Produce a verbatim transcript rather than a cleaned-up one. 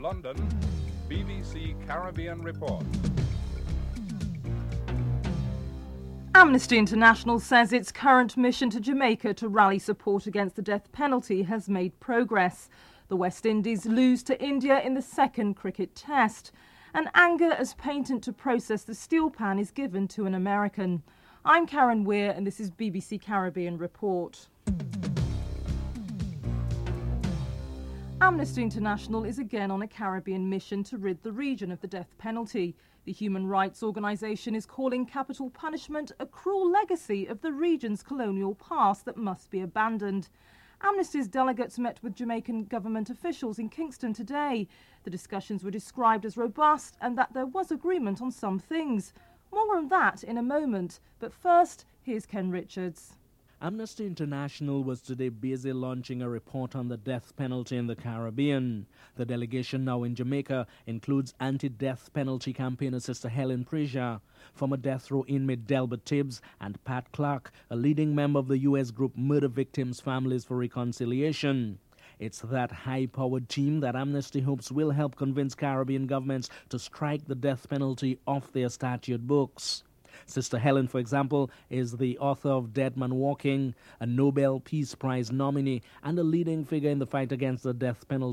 London, B B C Caribbean Report. Amnesty International says its current mission to Jamaica to rally support against the death penalty has made progress. The West Indies lose to India in the second cricket test, and anger as patent to process the steel pan is given to an American. I'm Karen Weir and this is B B C Caribbean Report. Amnesty International is again on a Caribbean mission to rid the region of the death penalty. The human rights organisation is calling capital punishment a cruel legacy of the region's colonial past that must be abandoned. Amnesty's delegates met with Jamaican government officials in Kingston today. The discussions were described as robust and that there was agreement on some things. More on that in a moment, but first, here's Ken Richards. Amnesty International was today busy launching a report on the death penalty in the Caribbean. The delegation now in Jamaica includes anti-death penalty campaigner Sister Helen Preja, former death row inmate Delbert Tibbs, and Pat Clark, a leading member of the U S group Murder Victims Families for Reconciliation. It's that high-powered team that Amnesty hopes will help convince Caribbean governments to strike the death penalty off their statute books. Sister Helen, for example, is the author of Dead Man Walking, a Nobel Peace Prize nominee, and a leading figure in the fight against the death penalty.